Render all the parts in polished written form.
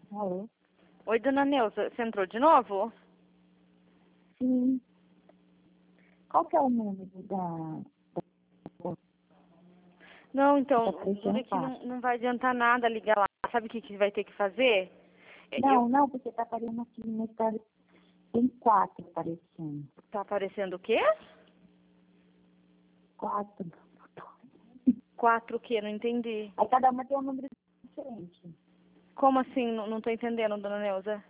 Alô? Oi, dona Neuza, você entrou de novo? Sim. Qual que é o número da... Não, então, Tá aparecendo é que quatro. não vai adiantar nada ligar lá. Sabe o que vai ter que fazer? Não, porque tá aparecendo aqui no estado. Tem quatro aparecendo. Tá aparecendo o quê? Quatro. 4 o quê? Não entendi. Aí cada uma tem um número diferente. Como assim? Não tô entendendo, dona Neuza.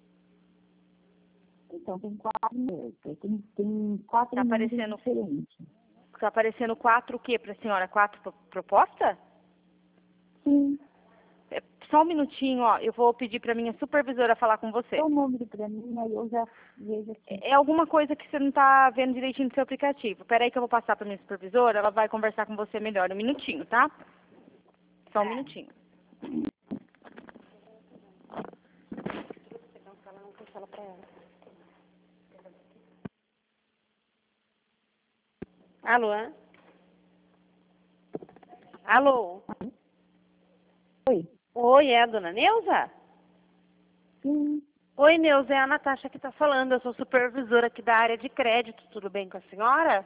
Então tem quatro números. Tem quatro Tá números aparecendo, diferentes. tá aparecendo 4 o quê pra senhora? 4 proposta? Sim. Só um minutinho, ó. Eu vou pedir pra minha supervisora falar com você. Dá o número pra mim, aí eu já vejo aqui. É alguma coisa que você não tá vendo direitinho no seu aplicativo. Peraí que eu vou passar pra minha supervisora, ela vai conversar com você melhor. Um minutinho, tá? Só um minutinho. Alô? Alô? Oi? Oi, é a dona Neuza? Sim. Oi, Neuza, é a Natasha que tá falando. Eu sou supervisora aqui da área de crédito. Tudo bem com a senhora?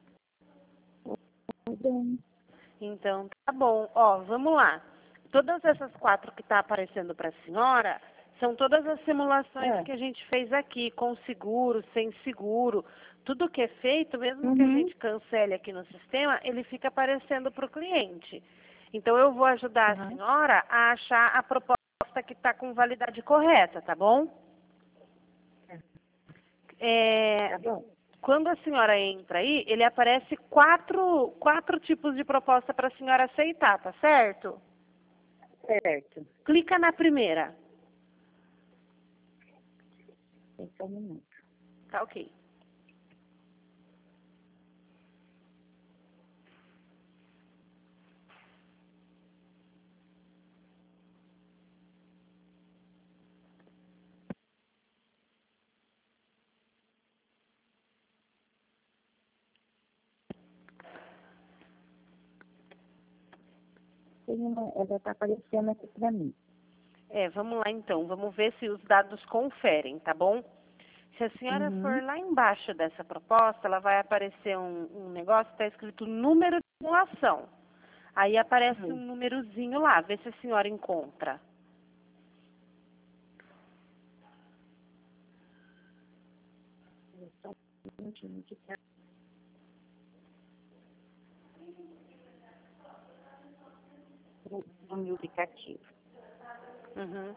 Tudo bem. Então, tá bom. Ó, vamos lá. Todas essas 4 que tá aparecendo pra senhora são todas as simulações É. que a gente fez aqui, com seguro, sem seguro. Tudo que é feito, mesmo que a Uhum. gente cancele aqui no sistema, ele fica aparecendo para o cliente. Então, eu vou ajudar a Aham. senhora a achar a proposta que está com validade correta, tá bom? Tá bom. Quando a senhora entra aí, ele aparece quatro tipos de proposta para a senhora aceitar, tá certo? Certo. Clica na primeira. Tem só um minuto. Tá ok. Ela tá aparecendo aqui pra mim. Vamos lá então. Vamos ver se os dados conferem, tá bom? Se a senhora Uhum. for lá embaixo dessa proposta, ela vai aparecer um negócio que está escrito número de simulação. Aí aparece um númerozinho lá. Vê se a senhora encontra. Só um minutinho que tá no meu aplicativo. Uhum.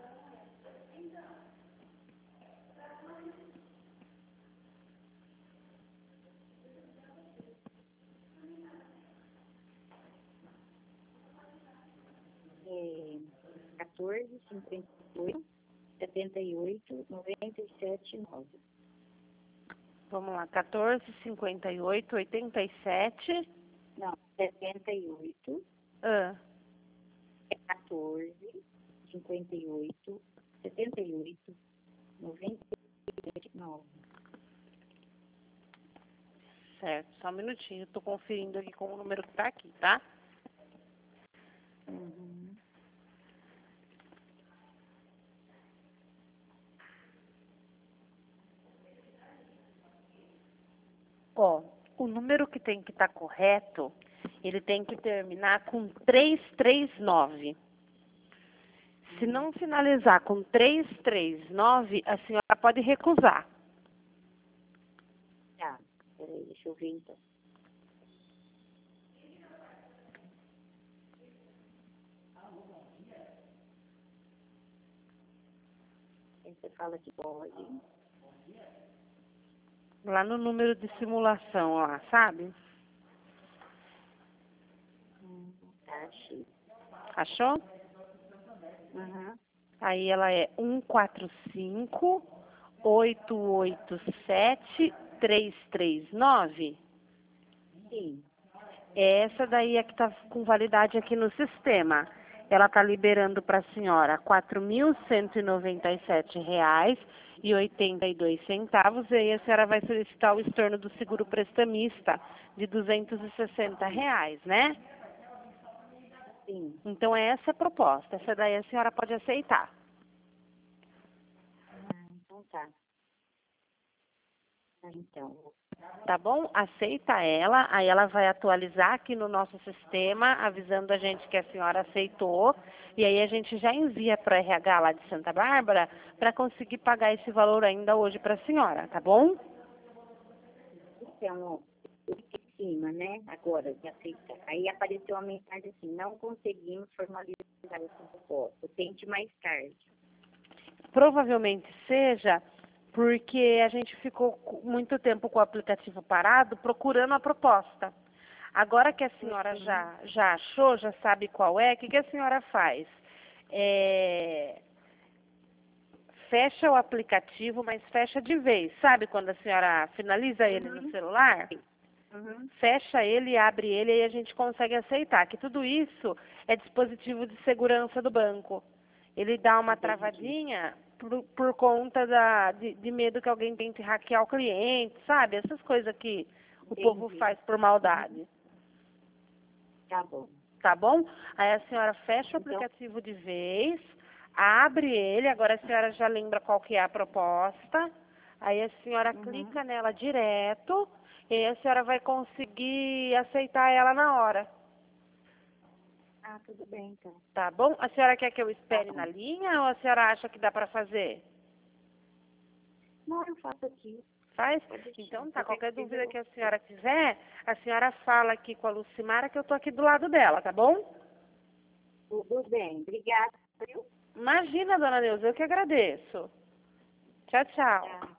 É 14, 58, 78, 97, 9. Vamos lá. 14, 58, 87. Não, 78, Ah, 14, 58, 78, 97, 9. certo. Só um minutinho. Estou conferindo aqui com o número que está aqui, tá? Uhum. Ó, o número que tem que estar correto, ele tem que terminar com 339. Se não finalizar com 339, a senhora pode recusar. Tá, peraí, deixa eu ver então. Aí você fala que pode. Lá no número de simulação, lá, sabe? Tá, achei. Achou? Uhum. Aí ela é 145-887-339. Sim. Essa daí é que está com validade aqui no sistema. Ela está liberando para a senhora R$ 4.197,82. E aí a senhora vai solicitar o estorno do seguro prestamista de R$ 260, né? Sim. Então é essa a proposta. Essa daí a senhora pode aceitar. Então tá. Então, Tá bom? Aceita ela, aí ela vai atualizar aqui no nosso sistema, avisando a gente que a senhora aceitou, e aí a gente já envia para o RH lá de Santa Bárbara para conseguir pagar esse valor ainda hoje para a senhora, tá bom? então, eu fiquei em cima, né? Agora de aceitar. Aí apareceu uma mensagem assim, não conseguimos formalizar essa proposta. Tente mais tarde. Provavelmente seja porque a gente ficou muito tempo com o aplicativo parado procurando a proposta. Agora que a senhora já achou, já sabe qual é, o que a senhora faz? Fecha o aplicativo, mas fecha de vez. Sabe quando a senhora finaliza ele no celular? Fecha ele, abre ele e a gente consegue aceitar. Que tudo isso é dispositivo de segurança do banco. Ele dá uma travadinha por conta de medo que alguém tente hackear o cliente, sabe? Essas coisas que o povo faz por maldade. Tá bom. Tá bom? Aí a senhora fecha o aplicativo de vez, abre ele, agora a senhora já lembra qual que é a proposta, aí a senhora clica nela direto e aí a senhora vai conseguir aceitar ela na hora. Ah, tudo bem, então. Tá bom? A senhora quer que eu espere na linha ou a senhora acha que dá para fazer? Não, eu faço aqui. Faz? Então tá, qualquer dúvida que a senhora tiver, a senhora fala aqui com a Lucimara que eu tô aqui do lado dela, tá bom? Tudo bem. Obrigada, viu? Imagina, dona Neuza, eu que agradeço. Tchau, tchau. Tá.